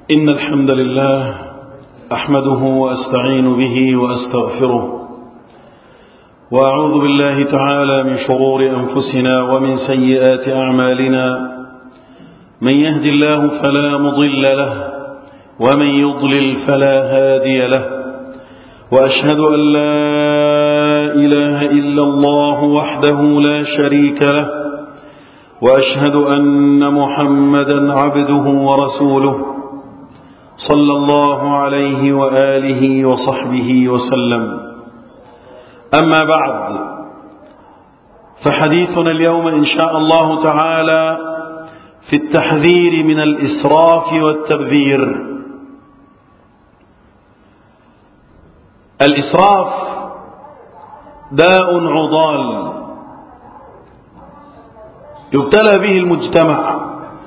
إن الحمد لله أحمده وأستعين به وأستغفره وأعوذ بالله تعالى من شرور أنفسنا ومن سيئات أعمالنا. من يهد الله فلا مضل له ومن يضلل فلا هادي له، وأشهد أن لا إله إلا الله وحده لا شريك له، وأشهد أن محمدا عبده ورسوله صلى الله عليه وآله وصحبه وسلم. أما بعد، فحديثنا اليوم إن شاء الله تعالى في التحذير من الإسراف والتبذير. الإسراف داء عضال يبتلى به المجتمع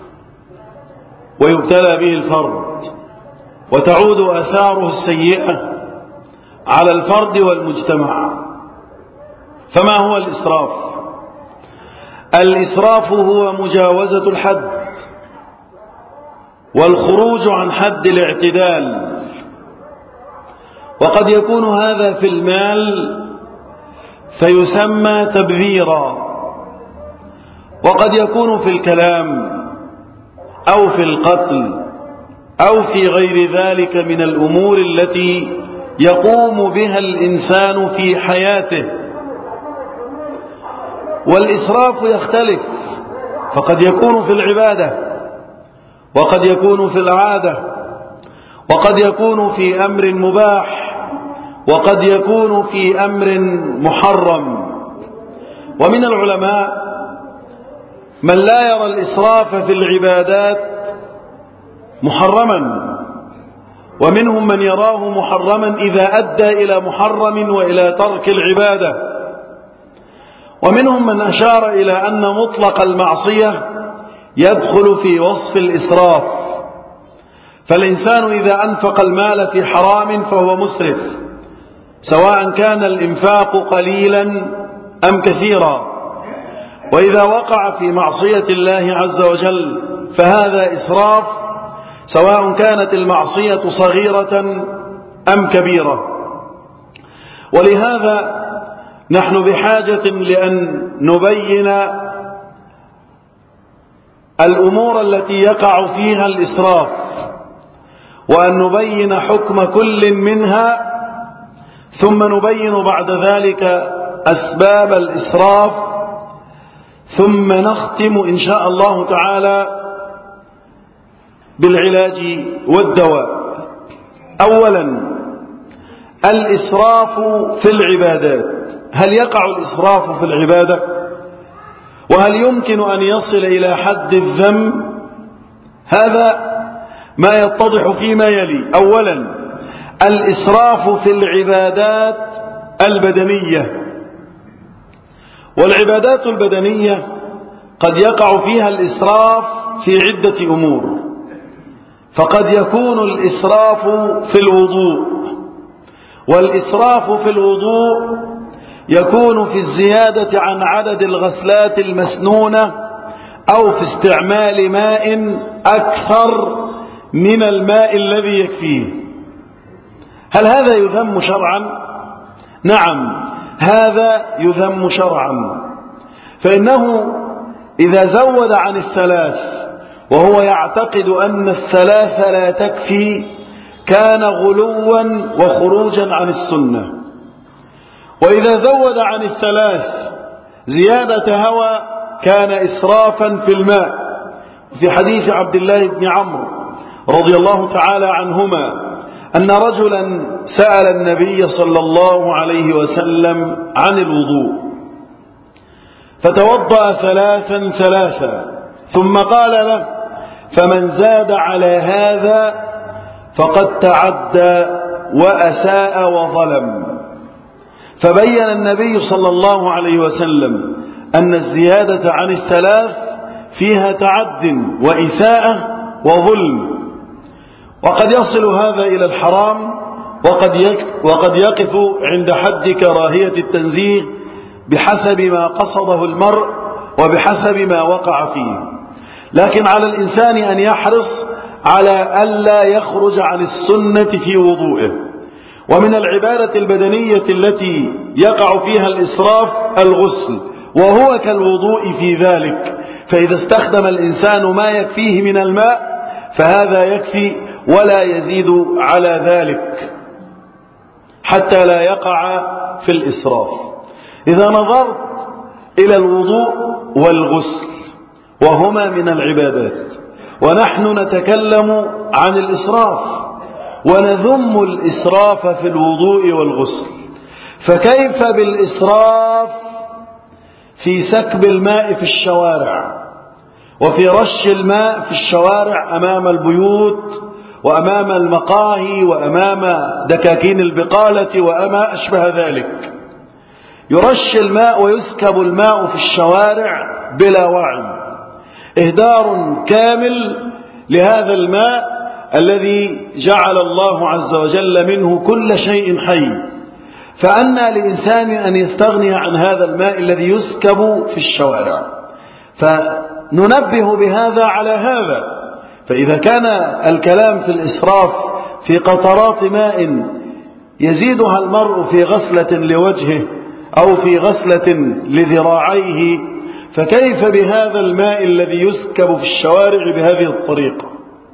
ويبتلى به الفرد، وتعود آثاره السيئة على الفرد والمجتمع. فما هو الإسراف؟ الإسراف هو مجاوزة الحد والخروج عن حد الاعتدال، وقد يكون هذا في المال فيسمى تبذيرا، وقد يكون في الكلام أو في القتل أو في غير ذلك من الأمور التي يقوم بها الإنسان في حياته. والإسراف يختلف، فقد يكون في العبادة، وقد يكون في العادة، وقد يكون في أمر مباح، وقد يكون في أمر محرم. ومن العلماء من لا يرى الإسراف في العبادات محرما، ومنهم من يراه محرما إذا أدى إلى محرم وإلى ترك العبادة، ومنهم من أشار إلى أن مطلق المعصية يدخل في وصف الإسراف. فالإنسان إذا أنفق المال في حرام فهو مسرف، سواء كان الإنفاق قليلا أم كثيرا. وإذا وقع في معصية الله عز وجل فهذا إسراف، سواء كانت المعصية صغيرة أم كبيرة. ولهذا نحن بحاجة لأن نبين الأمور التي يقع فيها الإسراف، وأن نبين حكم كل منها، ثم نبين بعد ذلك أسباب الإسراف، ثم نختم إن شاء الله تعالى بالعلاج والدواء. أولا، الإسراف في العبادات. هل يقع الإسراف في العبادة؟ وهل يمكن أن يصل إلى حد الذم؟ هذا ما يتضح فيما يلي. أولا، الإسراف في العبادات البدنية. والعبادات البدنية قد يقع فيها الإسراف في عدة أمور. فقد يكون الإسراف في الوضوء، والإسراف في الوضوء يكون في الزيادة عن عدد الغسلات المسنونة، أو في استعمال ماء أكثر من الماء الذي يكفيه. هل هذا يذم شرعا؟ نعم، هذا يذم شرعا. فإنه إذا زود عن الثلاث وهو يعتقد أن الثلاث لا تكفي كان غلوا وخروجا عن السنة. وإذا زود عن الثلاث زيادة هوى كان إسرافا في الماء. في حديث عبد الله بن عمرو رضي الله تعالى عنهما أن رجلا سأل النبي صلى الله عليه وسلم عن الوضوء، فتوضأ ثلاثا ثلاثا، ثم قال له: فمن زاد على هذا فقد تعدى وأساء وظلم. فبين النبي صلى الله عليه وسلم أن الزيادة عن الثلاث فيها تعد وإساءة وظلم، وقد يصل هذا إلى الحرام، وقد يقف عند حد كراهية التنزيه بحسب ما قصده المرء وبحسب ما وقع فيه. لكن على الإنسان أن يحرص على ألا يخرج عن السنة في وضوئه. ومن العبادة البدنية التي يقع فيها الإسراف الغسل، وهو كالوضوء في ذلك، فإذا استخدم الإنسان ما يكفيه من الماء فهذا يكفي ولا يزيد على ذلك حتى لا يقع في الإسراف. إذا نظرت إلى الوضوء والغسل وهما من العبادات، ونحن نتكلم عن الإسراف ونذم الإسراف في الوضوء والغسل، فكيف بالإسراف في سكب الماء في الشوارع وفي رش الماء في الشوارع أمام البيوت وأمام المقاهي وأمام دكاكين البقالة وأما أشبه ذلك؟ يرش الماء ويسكب الماء في الشوارع بلا وعي، إهدار كامل لهذا الماء الذي جعل الله عز وجل منه كل شيء حي. فأنى لإنسان أن يستغني عن هذا الماء الذي يسكب في الشوارع؟ فننبه بهذا على هذا. فإذا كان الكلام في الإسراف في قطرات ماء يزيدها المرء في غسلة لوجهه أو في غسلة لذراعيه، فكيف بهذا الماء الذي يسكب في الشوارع بهذه الطريقة؟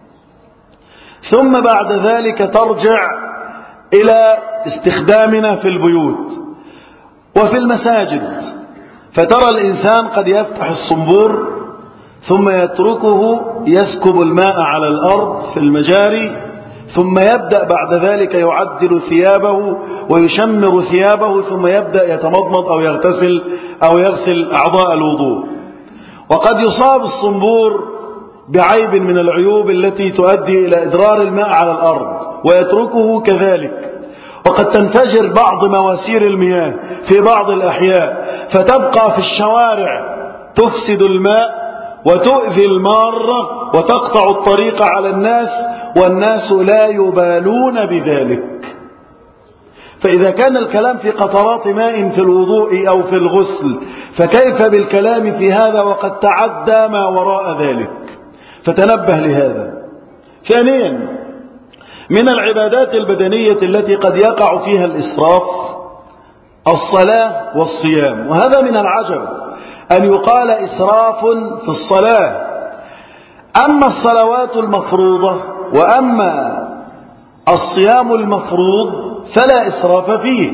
ثم بعد ذلك ترجع إلى استخدامنا في البيوت وفي المساجد، فترى الإنسان قد يفتح الصنبور ثم يتركه يسكب الماء على الأرض في المجاري، ثم يبدأ بعد ذلك يعدل ثيابه ويشمر ثيابه، ثم يبدأ يتمضمض أو يغسل أعضاء الوضوء. وقد يصاب الصنبور بعيب من العيوب التي تؤدي إلى إدرار الماء على الأرض ويتركه كذلك. وقد تنفجر بعض مواسير المياه في بعض الأحياء فتبقى في الشوارع تفسد الماء وتؤذي المارة وتقطع الطريق على الناس، والناس لا يبالون بذلك. فإذا كان الكلام في قطرات ماء في الوضوء أو في الغسل، فكيف بالكلام في هذا وقد تعدى ما وراء ذلك؟ فتنبه لهذا. ثانيا، من العبادات البدنية التي قد يقع فيها الإسراف الصلاة والصيام. وهذا من العجب أن يقال إسراف في الصلاة. أما الصلوات المفروضة وأما الصيام المفروض فلا إسراف فيه.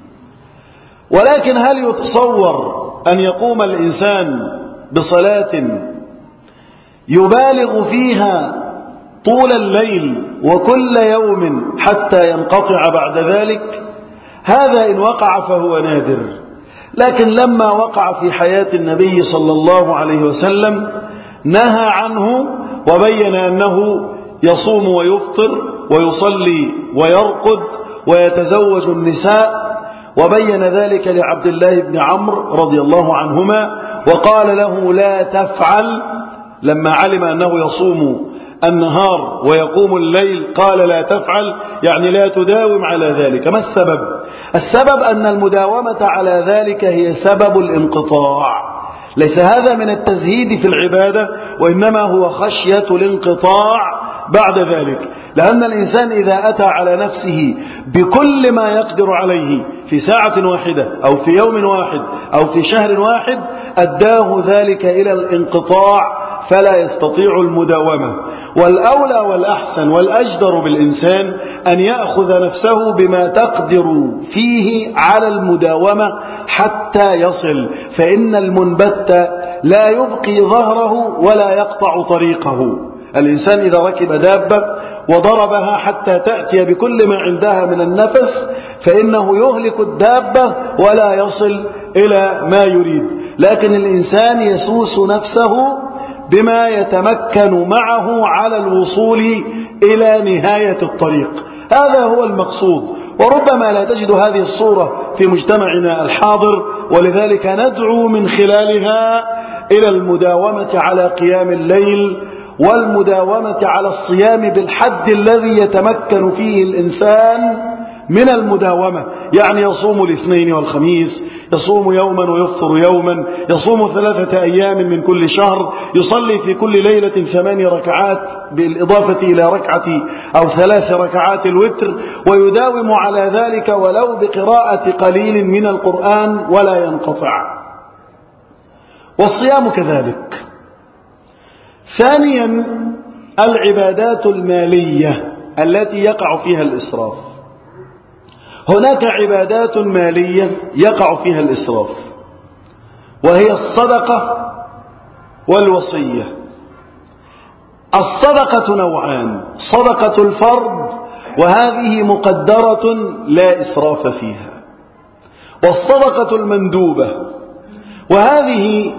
ولكن هل يتصور أن يقوم الإنسان بصلاة يبالغ فيها طول الليل وكل يوم حتى ينقطع بعد ذلك؟ هذا إن وقع فهو نادر. لكن لما وقع في حياة النبي صلى الله عليه وسلم نهى عنه وبين أنه يصوم ويفطر ويصلي ويرقد ويتزوج النساء، وبين ذلك لعبد الله بن عمرو رضي الله عنهما وقال له لا تفعل. لما علم أنه يصوم النهار ويقوم الليل قال لا تفعل، يعني لا تداوم على ذلك. ما السبب؟ السبب أن المداومة على ذلك هي سبب الانقطاع. ليس هذا من التزهيد في العبادة، وإنما هو خشية الانقطاع بعد ذلك. لأن الإنسان إذا أتى على نفسه بكل ما يقدر عليه في ساعة واحدة أو في يوم واحد أو في شهر واحد أداه ذلك إلى الانقطاع فلا يستطيع المداومة. والأولى والأحسن والأجدر بالإنسان أن يأخذ نفسه بما تقدر فيه على المداومة حتى يصل، فإن المنبت لا يبقي ظهره ولا يقطع طريقه. الإنسان إذا ركب دابة وضربها حتى تأتي بكل ما عندها من النفس فإنه يهلك الدابة ولا يصل إلى ما يريد. لكن الإنسان يسوس نفسه بما يتمكن معه على الوصول إلى نهاية الطريق. هذا هو المقصود. وربما لا تجد هذه الصورة في مجتمعنا الحاضر، ولذلك ندعو من خلالها إلى المداومة على قيام الليل والمداومة على الصيام بالحد الذي يتمكن فيه الإنسان من المداومة، يعني يصوم الاثنين والخميس، يصوم يوما ويفطر يوما، يصوم 3 أيام من كل شهر، يصلي في كل ليلة 8 ركعات بالإضافة إلى ركعة أو 3 ركعات الوتر، ويداوم على ذلك ولو بقراءة قليل من القرآن ولا ينقطع. والصيام كذلك. ثانيا العبادات المالية التي يقع فيها الإسراف. هناك عبادات مالية يقع فيها الإسراف، وهي الصدقة والوصية. الصدقة نوعان: صدقة الفرض وهذه مقدرة لا إسراف فيها، والصدقة المندوبة وهذه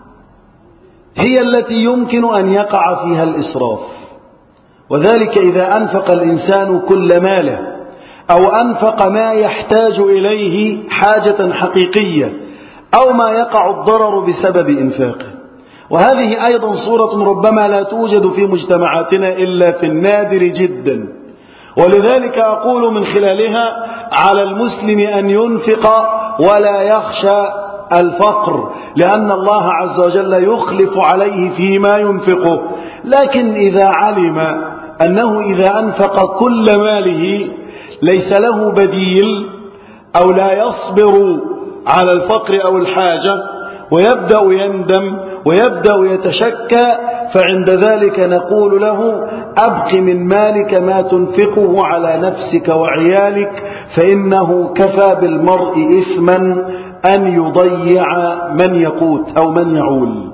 هي التي يمكن أن يقع فيها الإسراف، وذلك إذا أنفق الإنسان كل ماله أو أنفق ما يحتاج إليه حاجة حقيقية أو ما يقع الضرر بسبب إنفاقه. وهذه أيضا صورة ربما لا توجد في مجتمعاتنا إلا في النادر جدا، ولذلك أقول من خلالها على المسلم أن ينفق ولا يخشى الفقر، لأن الله عز وجل يخلف عليه فيما ينفقه. لكن إذا علم أنه إذا أنفق كل ماله ليس له بديل أو لا يصبر على الفقر أو الحاجة، ويبدأ يندم ويبدأ يتشكى، فعند ذلك نقول له: أبق من مالك ما تنفقه على نفسك وعيالك، فإنه كفى بالمرء إثما أن يضيع من يقوت أو من يعول.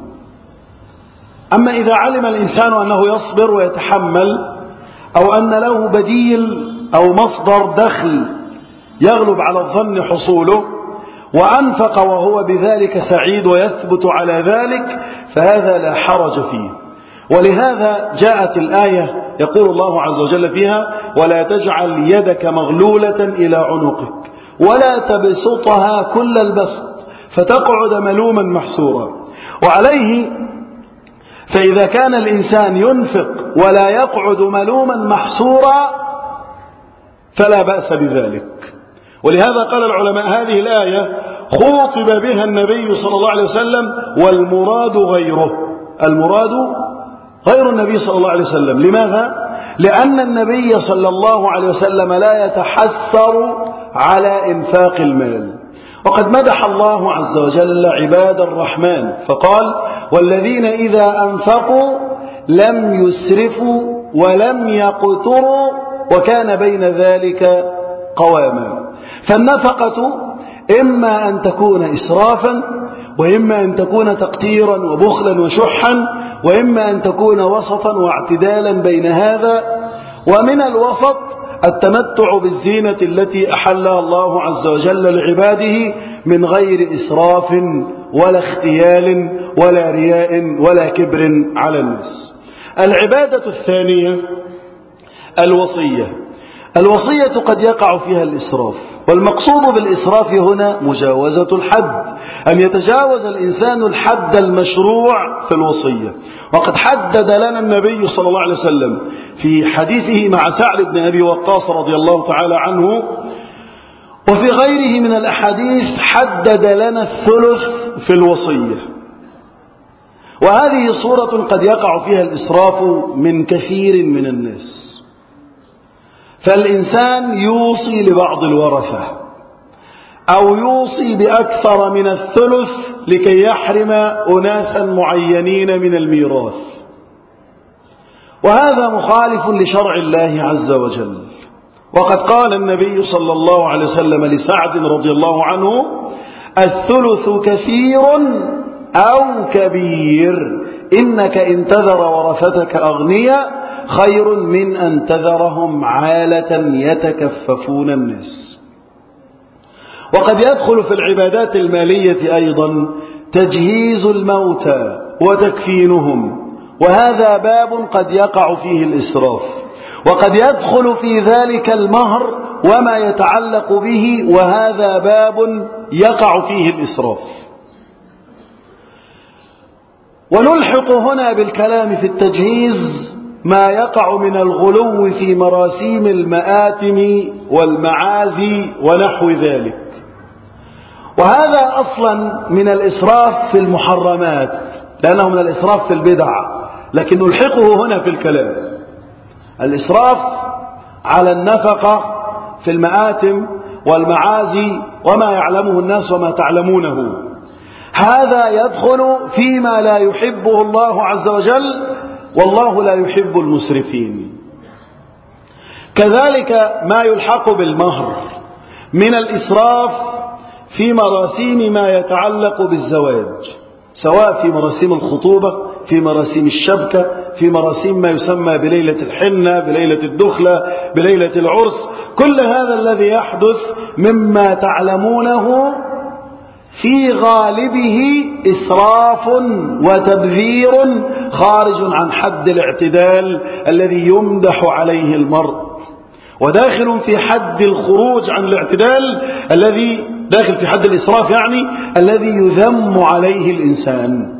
أما إذا علم الإنسان أنه يصبر ويتحمل، أو أن له بديل أو مصدر دخل يغلب على الظن حصوله، وأنفق وهو بذلك سعيد ويثبت على ذلك، فهذا لا حرج فيه. ولهذا جاءت الآية يقول الله عز وجل فيها: ولا تجعل يدك مغلولة إلى عنقك ولا تبسطها كل البسط فتقعد ملوما محسورا. وعليه فإذا كان الإنسان ينفق ولا يقعد ملوما محسورا فلا بأس بذلك. ولهذا قال العلماء: هذه الآية خوطب بها النبي صلى الله عليه وسلم والمراد غيره. المراد غير النبي صلى الله عليه وسلم. لماذا؟ لأن النبي صلى الله عليه وسلم لا يتحسر على إنفاق المال. وقد مدح الله عز وجل عباد الرحمن فقال: والذين إذا أنفقوا لم يسرفوا ولم يقتروا وكان بين ذلك قواما. فالنفقة إما أن تكون إسرافا، وإما أن تكون تقتيرا وبخلا وشحا، وإما أن تكون وسطا واعتدالا بين هذا. ومن الوسط التمتع بالزينة التي أحلها الله عز وجل لعباده من غير إسراف ولا اختيال ولا رياء ولا كبر على الناس. العبادة الثانية الوصية. الوصية قد يقع فيها الإسراف، والمقصود بالإسراف هنا مجاوزة الحد، أن يتجاوز الإنسان الحد المشروع في الوصية. وقد حدد لنا النبي صلى الله عليه وسلم في حديثه مع سعد بن أبي وقاص رضي الله تعالى عنه وفي غيره من الأحاديث حدد لنا الثلث في الوصية. وهذه صورة قد يقع فيها الإسراف من كثير من الناس. فالإنسان يوصي لبعض الورثة أو يوصي بأكثر من الثلث لكي يحرم أناسا معينين من الميراث، وهذا مخالف لشرع الله عز وجل. وقد قال النبي صلى الله عليه وسلم لسعد رضي الله عنه: الثلث كثير أو كبير، إنك إن تذر ورثتك أغنياء خير من أن تذرهم عالة يتكففون الناس. وقد يدخل في العبادات المالية أيضا تجهيز الموتى وتكفينهم، وهذا باب قد يقع فيه الإسراف. وقد يدخل في ذلك المهر وما يتعلق به، وهذا باب يقع فيه الإسراف. ونلحق هنا بالكلام في التجهيز ما يقع من الغلو في مراسيم المآتم والمعازي ونحو ذلك. وهذا أصلا من الإسراف في المحرمات، لأنه من الإسراف في البدع، لكن نلحقه هنا في الكلام. الإسراف على النفقة في المآتم والمعازي وما يعلمه الناس وما تعلمونه، هذا يدخل فيما لا يحبه الله عز وجل، والله لا يحب المسرفين. كذلك ما يلحق بالمهر من الإسراف في مراسيم ما يتعلق بالزواج، سواء في مراسيم الخطوبة، في مراسيم الشبكة، في مراسيم ما يسمى بليلة الحنة، بليلة الدخلة، بليلة العرس. كل هذا الذي يحدث مما تعلمونه في غالبه إسراف وتبذير خارج عن حد الاعتدال الذي يمدح عليه المرء، وداخل في حد الخروج عن الاعتدال الذي داخل في حد الإسراف، يعني الذي يذم عليه الإنسان.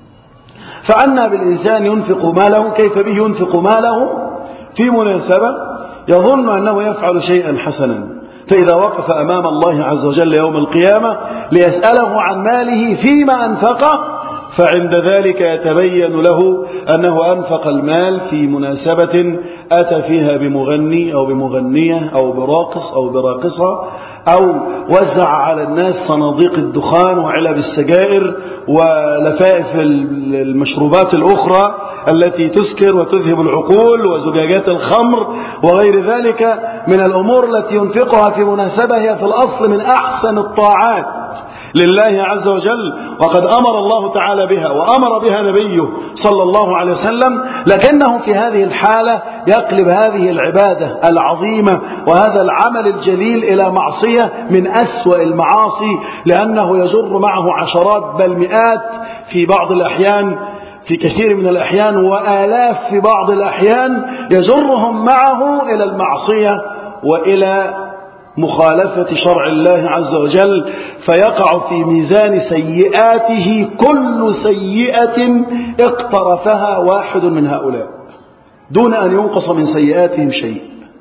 فعنا بالإنسان ينفق ماله، كيف به ينفق ماله في مناسبة يظن أنه يفعل شيئا حسنا، فإذا وقف أمام الله عز وجل يوم القيامة ليسأله عن ماله فيما أنفقه، فعند ذلك يتبين له أنه أنفق المال في مناسبة أتى فيها بمغني أو بمغنية أو براقص أو براقصة، أو وزع على الناس صناديق الدخان وعلب السجائر ولفائف المشروبات الأخرى التي تسكر وتذهب العقول وزجاجات الخمر وغير ذلك من الأمور التي ينفقها في مناسبة هي في الأصل من أحسن الطاعات لله عز وجل، وقد أمر الله تعالى بها وأمر بها نبيه صلى الله عليه وسلم، لكنه في هذه الحالة يقلب هذه العبادة العظيمة وهذا العمل الجليل إلى معصية من أسوأ المعاصي، لأنه يجر معه عشرات بل مئات في بعض الأحيان، في كثير من الأحيان وآلاف في بعض الأحيان، يجرهم معه إلى المعصية وإلى مخالفة شرع الله عز وجل، فيقع في ميزان سيئاته كل سيئة اقترفها واحد من هؤلاء دون أن ينقص من سيئاتهم شيء.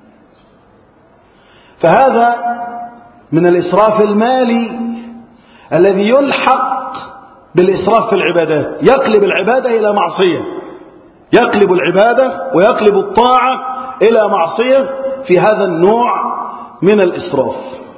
فهذا من الإسراف المالي الذي يلحق بالإسراف في العبادات، يقلب العبادة إلى معصية، يقلب العبادة ويقلب الطاعة إلى معصية في هذا النوع من الإسراف.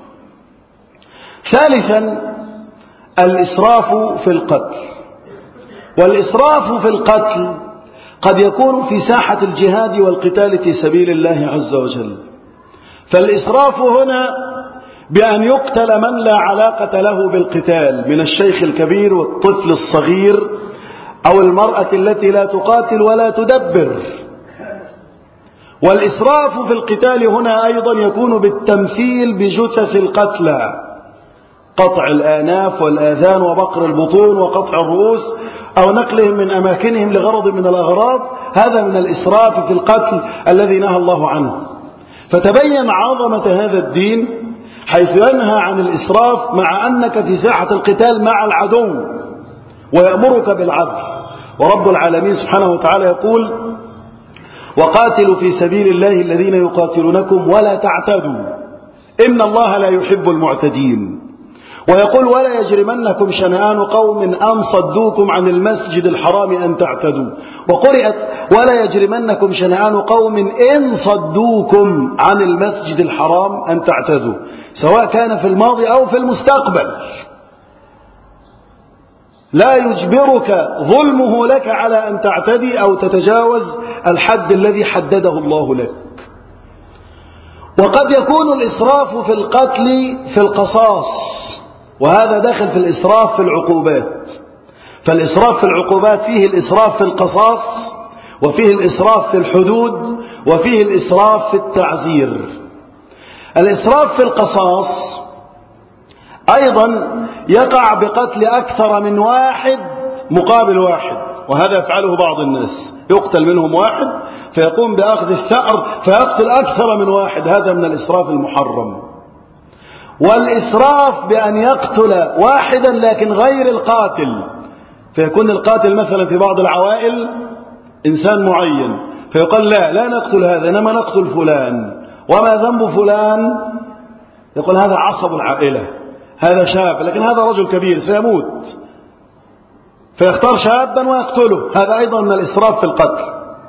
ثالثا الإسراف في القتل. والإسراف في القتل قد يكون في ساحة الجهاد والقتال في سبيل الله عز وجل، فالإسراف هنا بأن يقتل من لا علاقة له بالقتال من الشيخ الكبير والطفل الصغير أو المرأة التي لا تقاتل ولا تدبر. والإسراف في القتال هنا أيضا يكون بالتمثيل بجثث القتلى، قطع الآناف والآذان وبقر البطون وقطع الرؤوس أو نقلهم من أماكنهم لغرض من الأغراض، هذا من الإسراف في القتل الذي نهى الله عنه. فتبين عظمة هذا الدين حيث ينهى عن الإسراف مع أنك في ساحة القتال مع العدو ويأمرك بالعدل. ورب العالمين سبحانه وتعالى يقول: وقاتلوا في سبيل الله الذين يقاتلونكم ولا تعتدوا إن الله لا يحب المعتدين. ويقول: ولا يجرمنكم شنآن قوم أن صدوكم عن المسجد الحرام أن تعتدوا. وقرئت: ولا يجرمنكم شنآن قوم إن صدوكم عن المسجد الحرام أن تعتدوا، سواء كان في الماضي أو في المستقبل. لا يجبرك ظلمه لك على أن تعتدي أو تتجاوز الحد الذي حدده الله لك. وقد يكون الإسراف في القتل في القصاص، وهذا داخل في الإسراف في العقوبات. فالإسراف في العقوبات فيه الإسراف في القصاص، وفيه الإسراف في الحدود، وفيه الإسراف في التعزير. الإسراف في القصاص أيضا يقع بقتل أكثر من واحد مقابل واحد، وهذا يفعله بعض الناس، يقتل منهم واحد فيقوم بأخذ الثأر فيقتل أكثر من واحد، هذا من الإسراف المحرم. والإسراف بأن يقتل واحدا لكن غير القاتل، فيكون القاتل مثلا في بعض العوائل إنسان معين، فيقال لا نقتل هذا، إنما نقتل فلان. وما ذنب فلان؟ يقول هذا عصب العائلة، هذا شاب، لكن هذا رجل كبير سيموت، فيختار شابا ويقتله. هذا أيضا من الإسراف في القتل.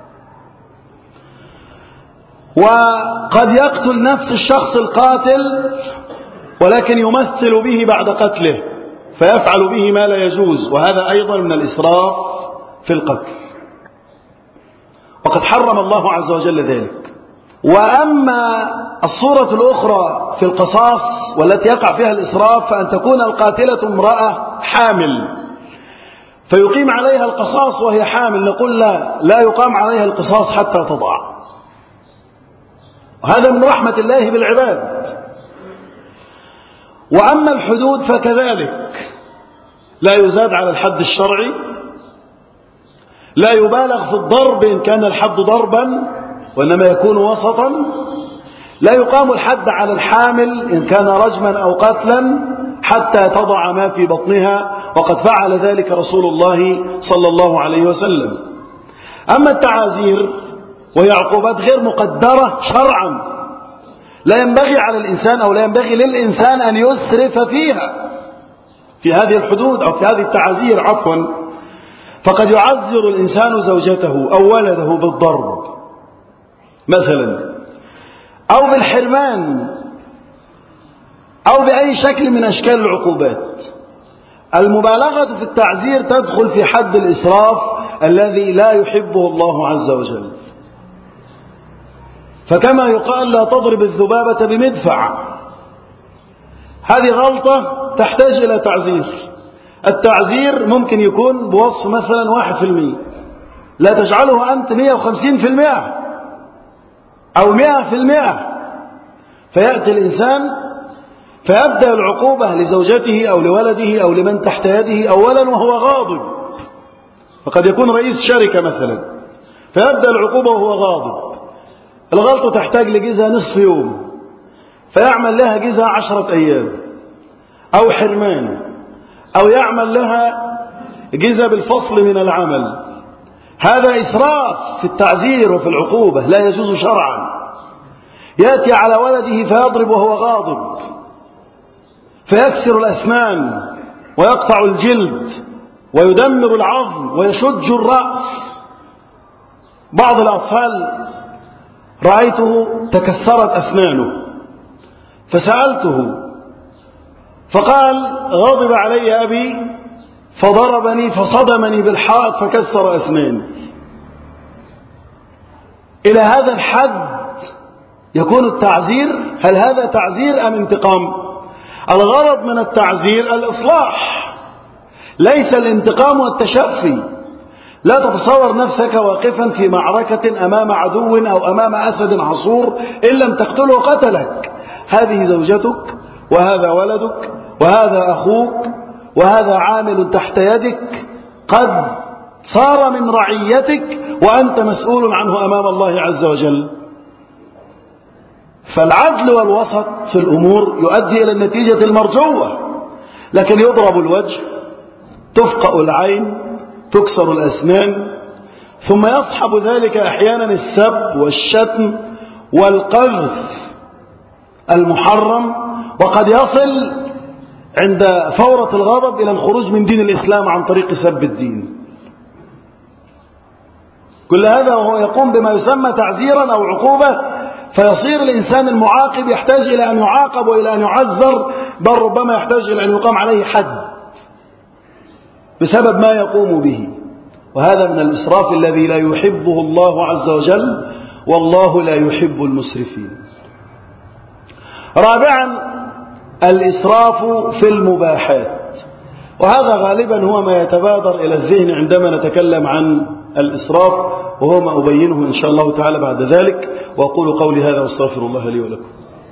وقد يقتل نفس الشخص القاتل ولكن يمثل به بعد قتله، فيفعل به ما لا يجوز، وهذا أيضا من الإسراف في القتل، وقد حرم الله عز وجل ذلك. وأما الصورة الأخرى في القصاص والتي يقع فيها الإسراف، فأن تكون القاتلة امرأة حامل فيقيم عليها القصاص وهي حامل، نقول لا يقام عليها القصاص حتى تضع، وهذا من رحمة الله بالعباد. وأما الحدود فكذلك، لا يزاد على الحد الشرعي، لا يبالغ في الضرب إن كان الحد ضربا وإنما يكون وسطا، لا يقام الحد على الحامل إن كان رجما أو قتلا حتى تضع ما في بطنها، وقد فعل ذلك رسول الله صلى الله عليه وسلم. أما التعازير وهي عقوبات غير مقدرة شرعا، لا ينبغي على الإنسان أو لا ينبغي للإنسان أن يسرف فيها، في هذه الحدود أو في هذه التعازير عفوا. فقد يعذر الإنسان زوجته أو ولده بالضرب مثلا، أو بالحرمان، أو بأي شكل من أشكال العقوبات. المبالغة في التعزير تدخل في حد الإسراف الذي لا يحبه الله عز وجل. فكما يقال لا تضرب الذبابة بمدفع، هذه غلطة تحتاج إلى تعزير. التعزير ممكن يكون بوصف مثلا 1%، لا تجعله أنت 150% أو 100%، فيأتي الإنسان فيبدأ العقوبة لزوجته أو لولده أو لمن تحت يده أولا وهو غاضب، فقد يكون رئيس شركة مثلا، فيبدأ العقوبة وهو غاضب. الغلطة تحتاج لجزء نصف يوم، فيعمل لها جزء 10 أيام، أو حرمان، أو يعمل لها جزء بالفصل من العمل. هذا إسراف في التعزير وفي العقوبة، لا يجوز شرعا. يأتي على ولده فيضرب وهو غاضب، فيكسر الأسنان ويقطع الجلد ويدمر العظم ويشج الرأس. بعض الأطفال رأيته تكسرت أسنانه فسألته فقال غضب علي أبي فضربني فصدمني بالحائط فكسر أسناني. إلى هذا الحد يكون التعزير؟ هل هذا تعزير أم انتقام؟ الغرض من التعزير الإصلاح، ليس الانتقام والتشفي. لا تتصور نفسك واقفا في معركة أمام عدو أو أمام أسد عصور، إن لم تقتله قتلك. هذه زوجتك، وهذا ولدك، وهذا أخوك، وهذا عامل تحت يدك، قد صار من رعيتك وأنت مسؤول عنه أمام الله عز وجل. فالعدل والوسط في الأمور يؤدي إلى النتيجة المرجوة. لكن يضرب الوجه، تفقأ العين، تكسر الأسنان، ثم يصحب ذلك أحيانا السب والشتم والقذف المحرم، وقد يصل عند فورة الغضب إلى الخروج من دين الإسلام عن طريق سب الدين. كل هذا وهو يقوم بما يسمى تعزيرا أو عقوبة، فيصير الإنسان المعاقب يحتاج إلى أن يعاقب وإلى أن يعذر، بل ربما يحتاج إلى أن يقام عليه حد بسبب ما يقوم به. وهذا من الإسراف الذي لا يحبه الله عز وجل، والله لا يحب المسرفين. رابعا الإسراف في المباحات، وهذا غالبا هو ما يتبادر إلى الذهن عندما نتكلم عن الإسراف، وهو ما أبينه إن شاء الله تعالى بعد ذلك. وأقول قولي هذا واستغفر الله لي ولكم.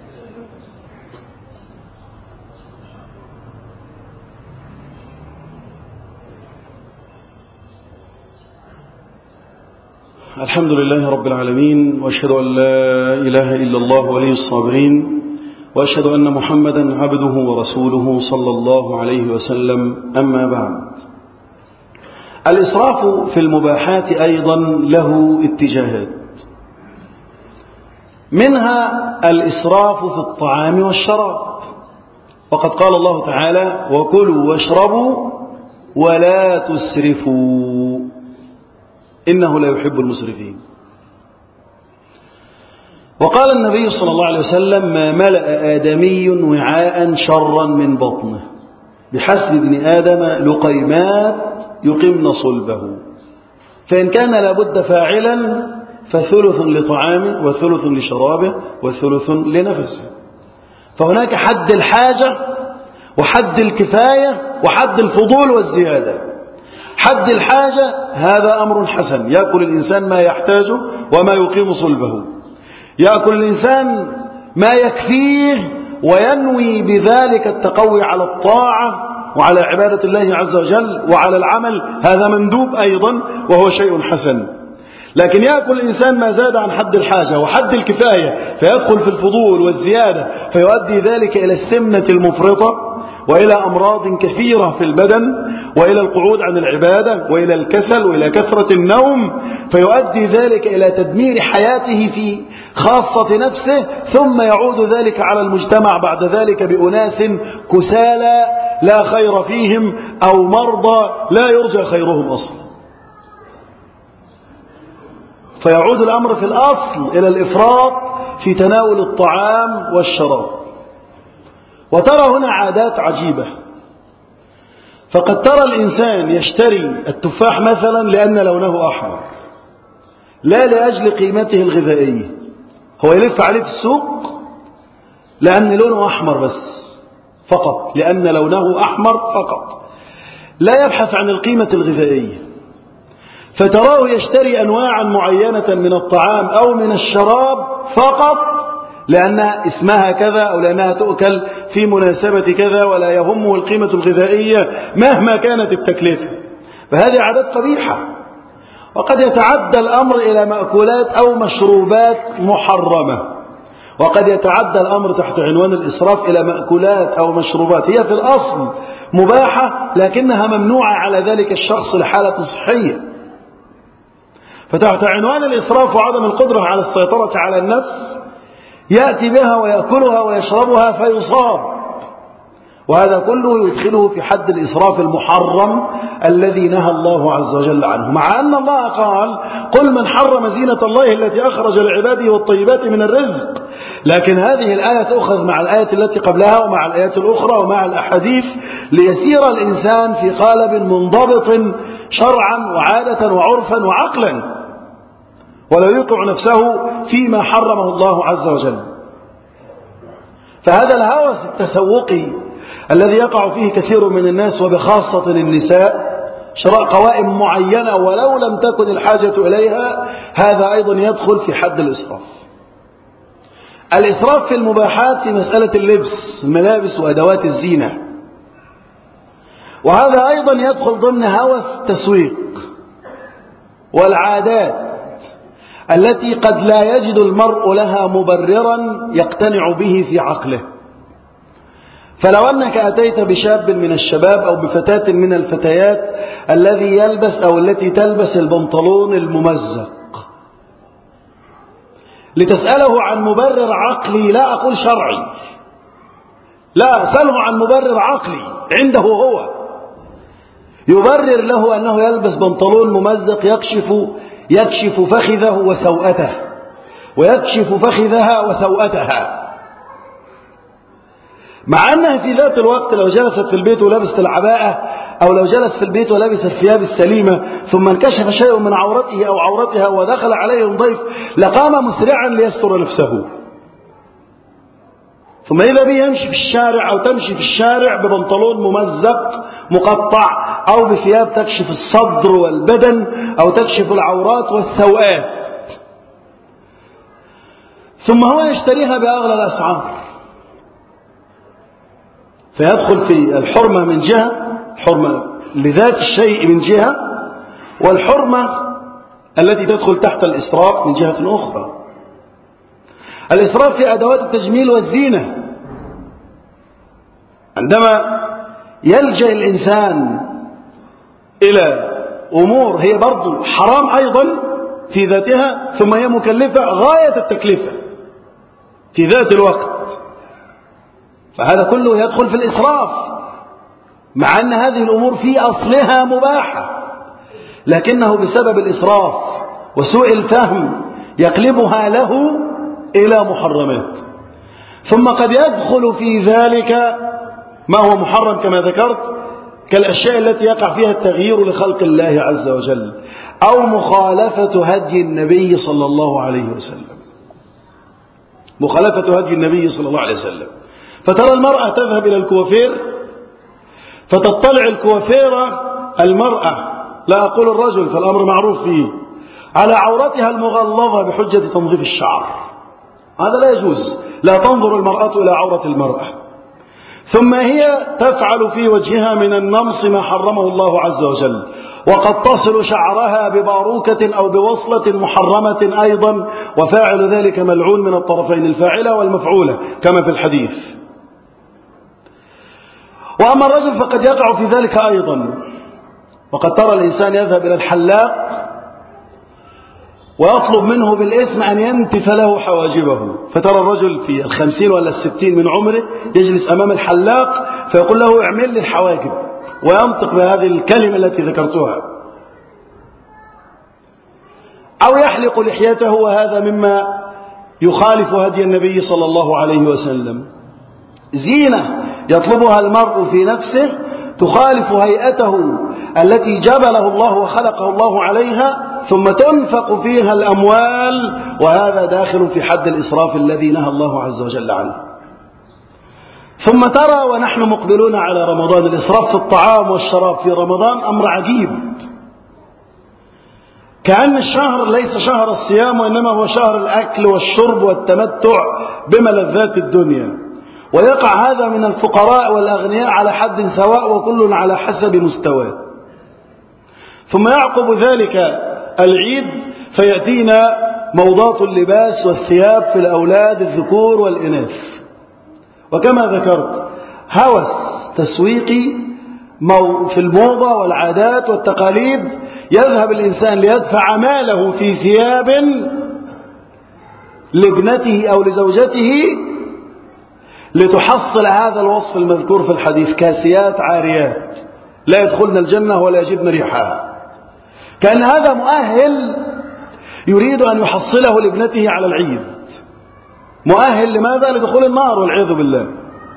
الحمد لله رب العالمين، وأشهد أن لا إله إلا الله ولي الصابرين، وأشهد أن محمدا عبده ورسوله صلى الله عليه وسلم. أما بعد، الإسراف في المباحات أيضا له اتجاهات. منها الإسراف في الطعام والشراب، وقد قال الله تعالى: وكلوا واشربوا ولا تسرفوا إنه لا يحب المسرفين. وقال النبي صلى الله عليه وسلم: ما ملأ آدمي وعاء شرا من بطنه، بحسب ابن آدم لقيمات يقمن صلبه، فإن كان لابد فاعلا فثلث لطعامه وثلث لشرابه وثلث لنفسه. فهناك حد الحاجة وحد الكفاية وحد الفضول والزيادة. حد الحاجة هذا أمر حسن، يأكل الإنسان ما يحتاجه وما يقيم صلبه، يأكل الإنسان ما يكفيه وينوي بذلك التقوي على الطاعة وعلى عبادة الله عز وجل وعلى العمل، هذا مندوب أيضا وهو شيء حسن. لكن يأكل الإنسان ما زاد عن حد الحاجة وحد الكفاية فيدخل في الفضول والزيادة، فيؤدي ذلك إلى السمنة المفرطة وإلى أمراض كثيرة في البدن وإلى القعود عن العبادة وإلى الكسل وإلى كثرة النوم، فيؤدي ذلك إلى تدمير حياته في خاصة نفسه، ثم يعود ذلك على المجتمع بعد ذلك بأناس كسالى لا خير فيهم أو مرضى لا يرجى خيرهم أصلا. فيعود الأمر في الأصل إلى الإفراط في تناول الطعام والشراب. وترى هنا عادات عجيبة، فقد ترى الإنسان يشتري التفاح مثلا لأن لونه أحمر، لا لأجل قيمته الغذائية، هو يلف عليه في السوق لأن لونه أحمر بس فقط، لأن لونه أحمر فقط، لا يبحث عن القيمة الغذائية. فتراه يشتري أنواعا معينة من الطعام أو من الشراب فقط لأنها اسمها كذا أو لأنها تؤكل في مناسبة كذا، ولا يهمه القيمة الغذائية مهما كانت التكلفة. فهذه عادات قبيحة. وقد يتعدى الأمر إلى مأكولات أو مشروبات محرمة، وقد يتعدى الأمر تحت عنوان الإسراف إلى مأكولات أو مشروبات هي في الأصل مباحة لكنها ممنوعة على ذلك الشخص لحالة صحية. فتحت عنوان الإسراف وعدم القدرة على السيطرة على النفس يأتي بها ويأكلها ويشربها فيصاب، وهذا كله يدخله في حد الإسراف المحرم الذي نهى الله عز وجل عنه، مع أن الله قال: قل من حرم زينة الله التي أخرج لعباده والطيبات من الرزق. لكن هذه الآية تؤخذ مع الآية التي قبلها ومع الآيات الأخرى ومع الأحاديث ليسير الإنسان في قالب منضبط شرعا وعادة وعرفا وعقلا، ولا يوقع نفسه فيما حرمه الله عز وجل. فهذا الهوس التسوقي الذي يقع فيه كثير من الناس وبخاصة النساء، شراء قوائم معينة ولو لم تكن الحاجة إليها، هذا أيضا يدخل في حد الإسراف. الإسراف في المباحات في مسألة اللبس، الملابس وأدوات الزينة، وهذا أيضا يدخل ضمن هوس التسويق والعادات التي قد لا يجد المرء لها مبررا يقتنع به في عقله. فلو أنك أتيت بشاب من الشباب أو بفتاة من الفتيات الذي يلبس أو التي تلبس البنطلون الممزق لتسأله عن مبرر عقلي، لا أقول شرعي، لا، سأله عن مبرر عقلي عنده هو، يبرر له أنه يلبس بنطلون ممزق يكشف فخذه وسوءته ويكشف فخذها وسوءتها، مع أنها في ذات الوقت لو جلست في البيت ولبست العباءة أو لو جلس في البيت ولبس الثياب السليمة ثم انكشف شيء من عورته أو عورتها ودخل عليهم ضيف لقام مسرعا ليستر نفسه، ثم إذا به يمشي في الشارع أو تمشي في الشارع ببنطلون ممزق مقطع أو بثياب تكشف الصدر والبدن أو تكشف العورات والسوءات، ثم هو يشتريها بأغلى الأسعار، فيدخل في الحرمة من جهة، حرمة لذات الشيء من جهة، والحرمة التي تدخل تحت الإسراف من جهة أخرى. الإسراف في أدوات التجميل والزينة، عندما يلجأ الإنسان إلى أمور هي برضو حرام أيضا في ذاتها ثم هي مكلفة غاية التكلفة، في ذات الوقت، فهذا كله يدخل في الإسراف، مع أن هذه الأمور في أصلها مباحة، لكنه بسبب الإسراف وسوء الفهم يقلبها له إلى محرمات. ثم قد يدخل في ذلك ما هو محرم كما ذكرت، كالأشياء التي يقع فيها التغيير لخلق الله عز وجل، أو مخالفة هدي النبي صلى الله عليه وسلم، مخالفة هدي النبي صلى الله عليه وسلم. فترى المرأة تذهب إلى الكوافير فتطلع الكوافيرة المرأة، لا أقول الرجل فالأمر معروف فيه، على عورتها المغلظة بحجة تنظيف الشعر، هذا لا يجوز، لا تنظر المرأة إلى عورة المرأة. ثم هي تفعل في وجهها من النمص ما حرمه الله عز وجل، وقد تصل شعرها بباروكة أو بوصلة محرمة أيضا، وفاعل ذلك ملعون من الطرفين، الفاعلة والمفعولة كما في الحديث. وأما الرجل فقد يقع في ذلك أيضا، وقد ترى الإنسان يذهب إلى الحلاق ويطلب منه بالاسم أن ينتف له حواجبه، فترى الرجل في 50 ولا 60 من عمره يجلس أمام الحلاق فيقول له اعمل لي الحواجب، وينطق بهذه الكلمة التي ذكرتها، أو يحلق لحيته، وهذا مما يخالف هدي النبي صلى الله عليه وسلم. زينة يطلبها المرء في نفسه تخالف هيئته التي جبله الله وخلقه الله عليها، ثم تنفق فيها الأموال، وهذا داخل في حد الإسراف الذي نهى الله عز وجل عنه. ثم ترى ونحن مقبلون على رمضان الإسراف في الطعام والشراب في رمضان أمر عجيب، كأن الشهر ليس شهر الصيام وإنما هو شهر الأكل والشرب والتمتع بملذات الدنيا، ويقع هذا من الفقراء والأغنياء على حد سواء، وكل على حسب مستواه. ثم يعقب ذلك العيد فيأتينا موضات اللباس والثياب في الأولاد الذكور والإناث، وكما ذكرت هوس تسويقي في الموضة والعادات والتقاليد، يذهب الإنسان ليدفع ماله في ثياب لابنته أو لزوجته لتحصل هذا الوصف المذكور في الحديث: كاسيات عاريات لا يدخلن الجنة ولا يجدن ريحها. كان هذا مؤهل يريد أن يحصله لابنته على العيد، مؤهل لماذا؟ لدخول النار والعياذ بالله.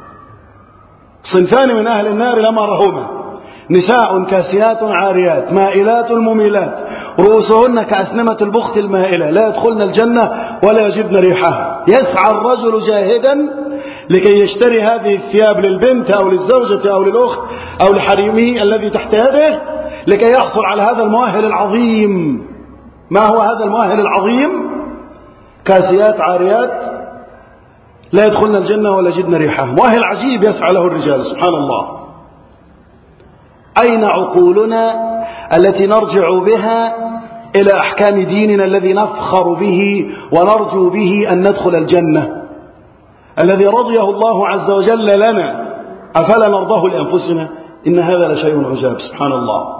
صنفان من أهل النار لما رهما: نساء كاسيات عاريات مائلات مميلات رؤوسهن كأسنمة البخت المائلة لا يدخلن الجنة ولا يجدن ريحها. يسعى الرجل جاهدا لكي يشتري هذه الثياب للبنت أو للزوجة أو للأخت أو لحريمه الذي تحت يده لكي يحصل على هذا المؤهل العظيم. ما هو هذا المؤهل العظيم؟ كاسيات عاريات لا يدخلن الجنة ولا يجدن ريحها. مؤهل عجيب يسعى له الرجال، سبحان الله. أين عقولنا التي نرجع بها إلى أحكام ديننا الذي نفخر به ونرجو به أن ندخل الجنة، الذي رضيه الله عز وجل لنا، أفلا نرضاه لأنفسنا؟ إن هذا لشيء عجاب، سبحان الله.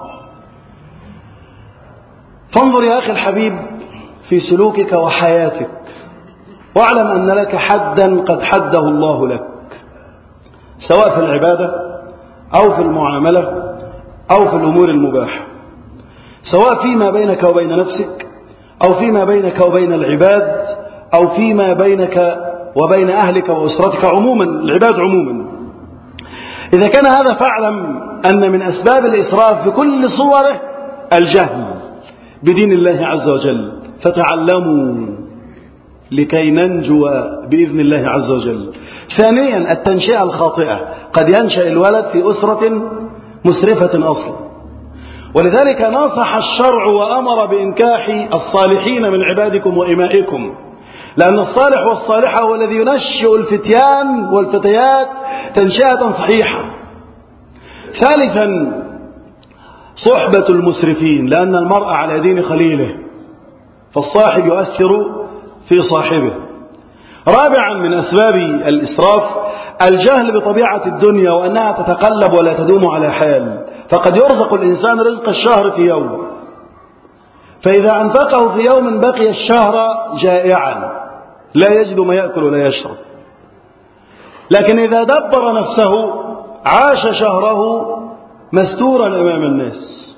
فانظر يا أخي الحبيب في سلوكك وحياتك، واعلم أن لك حدا قد حده الله لك، سواء في العبادة أو في المعاملة أو في الأمور المباحة، سواء فيما بينك وبين نفسك أو فيما بينك وبين العباد أو فيما بينك وبين أهلك وأسرتك عموما، العباد عموما. إذا كان هذا فاعلم أن من أسباب الإسراف بكل صوره الجهل بدين الله عز وجل، فتعلموا لكي ننجو بإذن الله عز وجل. ثانيا التنشئة الخاطئة، قد ينشأ الولد في أسرة مسرفة أصلا، ولذلك نصح الشرع وأمر بإنكاح الصالحين من عبادكم وإمائكم، لأن الصالح والصالحة هو الذي ينشئ الفتيان والفتيات تنشئة صحيحة. ثالثا صحبة المسرفين، لأن المرء على دين خليله، فالصاحب يؤثر في صاحبه. رابعا من أسباب الإسراف الجهل بطبيعة الدنيا وأنها تتقلب ولا تدوم على حال، فقد يرزق الإنسان رزق الشهر في يوم، فإذا أنفقه في يوم بقي الشهر جائعا لا يجد ما يأكل ولا يشرب. لكن إذا دبر نفسه عاش شهره مستورا أمام الناس.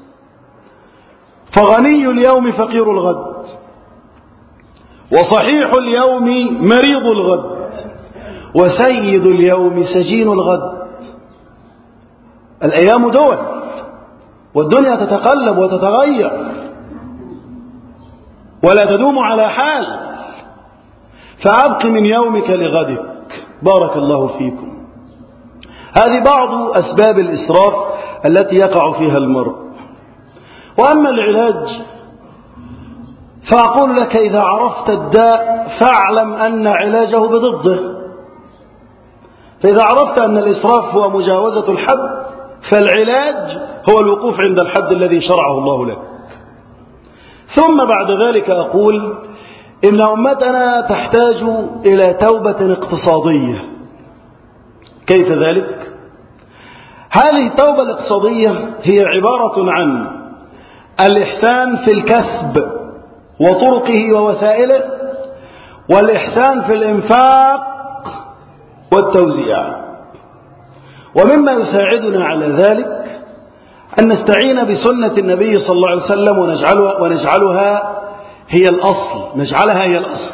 فغني اليوم فقير الغد، وصحيح اليوم مريض الغد، وسيد اليوم سجين الغد. الأيام دول، والدنيا تتقلب وتتغير ولا تدوم على حال. فأبق من يومك لغدك. بارك الله فيكم. هذه بعض أسباب الإسراف التي يقع فيها المرء. وأما العلاج فأقول لك إذا عرفت الداء فاعلم أن علاجه بضده. فإذا عرفت أن الإسراف هو مجاوزة الحد فالعلاج هو الوقوف عند الحد الذي شرعه الله لك. ثم بعد ذلك أقول إن أمتنا تحتاج إلى توبة اقتصادية. كيف ذلك؟ هذه التوبة الاقتصادية هي عبارة عن الإحسان في الكسب وطرقه ووسائله، والإحسان في الإنفاق والتوزيع. ومما يساعدنا على ذلك أن نستعين بسنة النبي صلى الله عليه وسلم ونجعلها هي الأصل.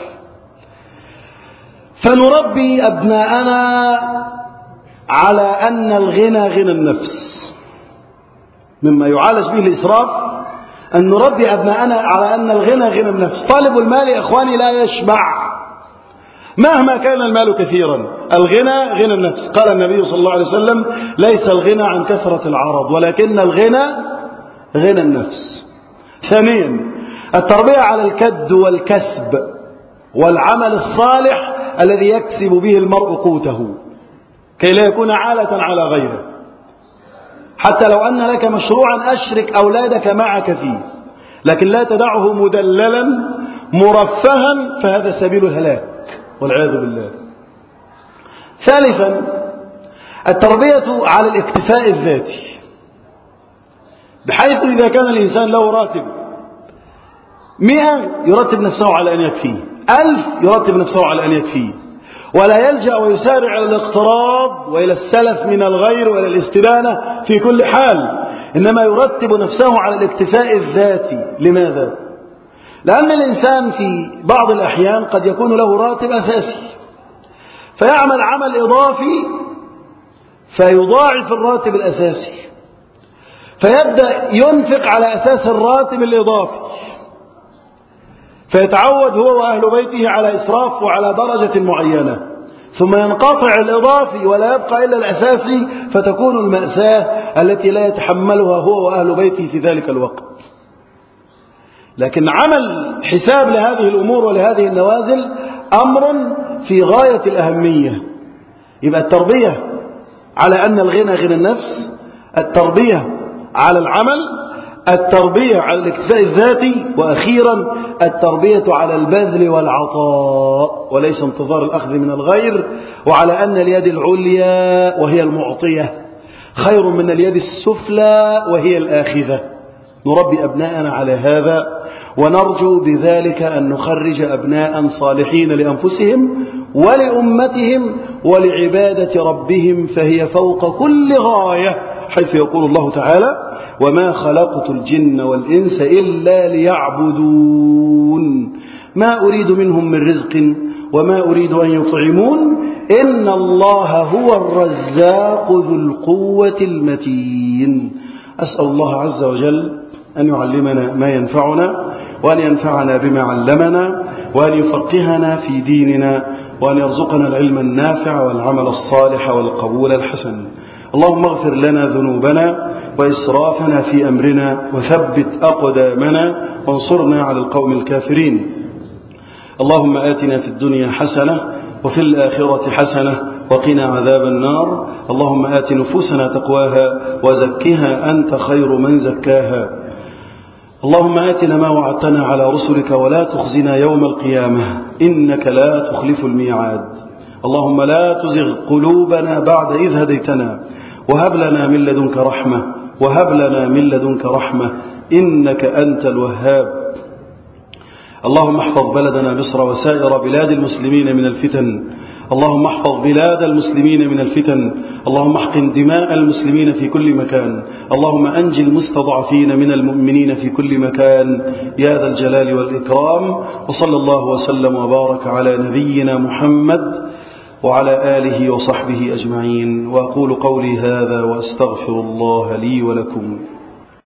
فنربي أبناءنا على أن الغنى غنى النفس. مما يعالج به الإسراف أن نربي أبناءنا على أن الغنى غنى النفس. طالب المال يا إخواني لا يشبع مهما كان المال كثيرا. الغنى غنى النفس. قال النبي صلى الله عليه وسلم: ليس الغنى عن كثرة العرض ولكن الغنى غنى النفس. ثانيا التربية على الكد والكسب والعمل الصالح الذي يكسب به المرء قوته كي لا يكون عالة على غيره. حتى لو أن لك مشروعا أشرك أولادك معك فيه، لكن لا تدعه مدللا مرفها، فهذا سبيل الهلاك والعياذ بالله. ثالثا التربية على الاكتفاء الذاتي، بحيث إذا كان الإنسان له راتب 100 يرتب نفسه على أن يكفيه، 1000 يرتب نفسه على أن يكفيه، ولا يلجأ ويسارع إلى الاقتراض وإلى السلف من الغير وإلى الاستدانة في كل حال، إنما يرتب نفسه على الاكتفاء الذاتي. لماذا؟ لأن الإنسان في بعض الأحيان قد يكون له راتب أساسي فيعمل عمل إضافي فيضاعف الراتب الأساسي، فيبدأ ينفق على أساس الراتب الإضافي، فيتعود هو وأهل بيته على إسراف وعلى درجة معينة، ثم ينقطع الإضافي ولا يبقى إلا الأساسي، فتكون المأساة التي لا يتحملها هو وأهل بيته في ذلك الوقت. لكن عمل حساب لهذه الأمور ولهذه النوازل أمر في غاية الأهمية. يبقى التربية على أن الغنى غنى النفس، التربية على العمل، التربية على الاكتفاء الذاتي، وأخيرا التربية على البذل والعطاء وليس انتظار الأخذ من الغير، وعلى أن اليد العليا وهي المعطية خير من اليد السفلى وهي الآخذة. نربي أبناءنا على هذا، ونرجو بذلك أن نخرج أبناء صالحين لأنفسهم ولأمتهم ولعبادة ربهم، فهي فوق كل غاية، حيث يقول الله تعالى: وما خلقت الجن والإنس إلا ليعبدون ما أريد منهم من رزق وما أريد أن يطعمون إن الله هو الرزاق ذو القوة المتين. أسأل الله عز وجل أن يعلمنا ما ينفعنا، وأن ينفعنا بما علمنا، وأن يفقهنا في ديننا، وأن يرزقنا العلم النافع والعمل الصالح والقبول الحسن. اللهم اغفر لنا ذنوبنا وإسرافنا في أمرنا، وثبت أقدامنا، وانصرنا على القوم الكافرين. اللهم آتنا في الدنيا حسنة وفي الآخرة حسنة وقنا عذاب النار. اللهم آت نفوسنا تقواها وزكها أنت خير من زكاها. اللهم آتنا ما وعدتنا على رسلك ولا تخزنا يوم القيامة إنك لا تخلف الميعاد. اللهم لا تزغ قلوبنا بعد إذ هديتنا وهب لنا من لدنك رحمة إنك أنت الوهاب. اللهم احفظ بلدنا مصر وسائر بلاد المسلمين من الفتن. اللهم احفظ بلاد المسلمين من الفتن. اللهم احقن دماء المسلمين في كل مكان. اللهم أنجِ المستضعفين من المؤمنين في كل مكان يا ذا الجلال والإكرام. وصلى الله وسلم وبارك على نبينا محمد وعلى آله وصحبه أجمعين. وأقول قولي هذا وأستغفر الله لي ولكم.